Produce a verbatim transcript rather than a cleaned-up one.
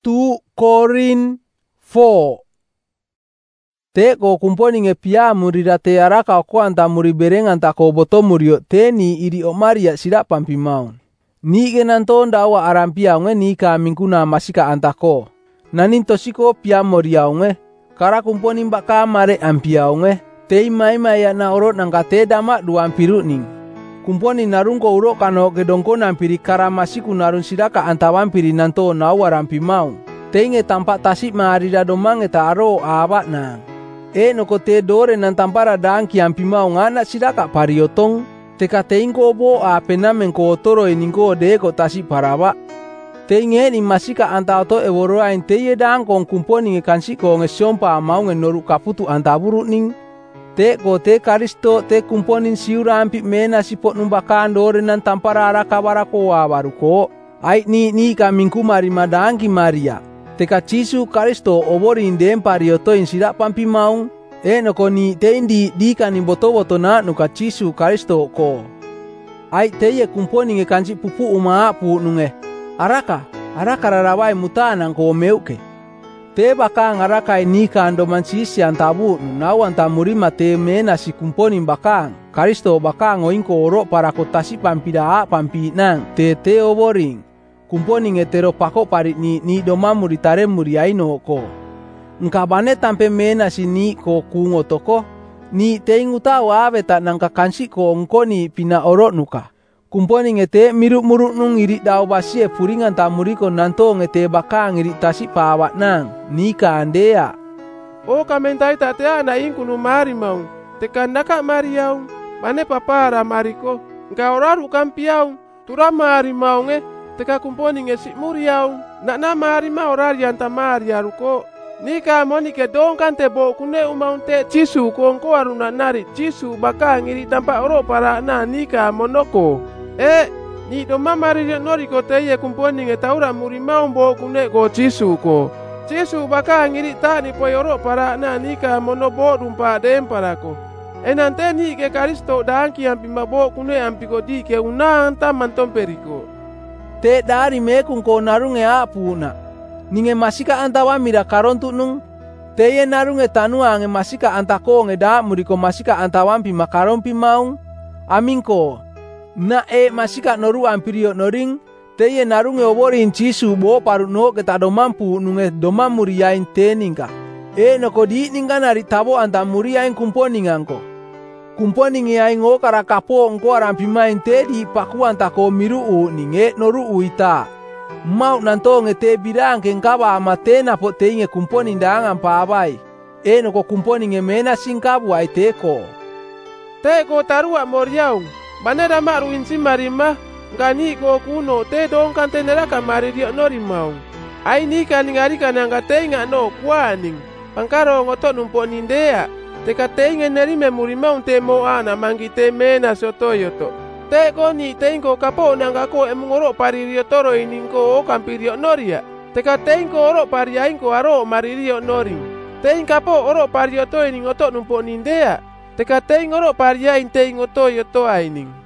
tu Korin four. Te ko kumponi nge pia murira te araka ko anta muri berengan ta ko boto murio te ni iri o Maria sida pampi maun. Ni genanto ndawa arampia nge ni ka mingkuna masika anta ko. Nanin tosiko pia moria nge. Kara kumponi mbaka mare ampia nge. Te mai mai ya na oro nangka te dama dua ampiru ning. Kumponi narungko uro kano gedongko nampiri kara masiku narun sidaka anta wampiri nanto nawa rampi maun. Te nge tampak tasik maarida domang eta aro abat nang. E no ko te dore nan tampara dang ki ampi mau ngana sidaka pariotong te ka teingko bo a penamen ko toro iningko de ko tasi paraba te nge ni masika anta to e woro ain te ye dang kong kumponi nge kansi ko nge siompa mau nge noru kaputu anta buru ning te ko te karisto te kumponin siura ampi mena sipot numbakan dore nan tampara ara kabara ko abaru ko ai ni ni ka mingku mari madang ki Maria teka Cisu Karisto obori indem parioto insida pampi maung e no koni te indi di kani boto boto na nuka Cisu Karisto ko ai te ye kumponi nge kanji pupu uma pu nunge araka araka rarawai mutana ko meuke te bakang araka ini kan domansisi antabu nunawan tamurima te mena si kumponi bakang Karisto bakang oinko oro para kotasi pampi da pampi nang te te oboring kumponi ngetero pako parit ni ni doma muritare muriaino ko. Nkabane tampe mena sini ko kungo toko. Ni teingu tau ave tak nangka kansi ko ngkoni pina oro nuka. Kumponi ngete miruk muruk nung iri dau basie puringan tamuriko nanto ngete bakang iri tasi pawat nang. Nika andea. O kamentai tatea na ingkunu mari maung. Tekan naka mariaung. Mane papara mariko. Nka oraru kampiaung. Tura mari maunge. Teka kumponi nge si muriau nak na mari ma orari anta mari aruko nika moni ke dong kan te bo kune umaun te Cisu ko ngko aruna nari Cisu baka ngiri tampa oro para na nika monoko e ni do mari nori ko te ye kumponi nge taura muri mau bo kune ko Cisu ko Cisu baka ngiri ta ni po oro para na nika monobo rumpa dem para ko enante ni ke Karisto dangki ampi mabo kune ampi ko di ke unang ta mantom periko te dari mekung ko narunge apuna ninge masika antawa mira karontu nung te ye narunge tanua nge masika antako nge da muriko masika antawampi makarompi maung aminko na e masika noru ampirio noring te ye narunge oborin Cisu bo paru no kita do mampu nunge doma muriain te ningka e no kodi ningka nari tabo anta muriain kumponi ngangko kumponi nge aingo kara kapo ngko arampi main te di paku antako miru u ninge noru uita mau nanto nge te birang ke ngkaba amatena po te nge kumponi ndangan pa abai e no ko kumponi nge mena singkabu ai teko teko tarua moriaung banera maru insi marima ngani ko kuno te dong kan tenera kamari dio nori mau ai ni kan ngari kan nga te nga no kwaning pangkaro ngoto numpo nindea teka te nge neri memurima un te mo ana mangi te mena soto yoto te ko ni te ko kapo nanga ko emungoro paririo toro iningko o kampirio noria teka te ko oro paria inko aro maririo nori te kapo oro pario to iningoto numpo nindea teka te oro paria inte ingoto yoto aining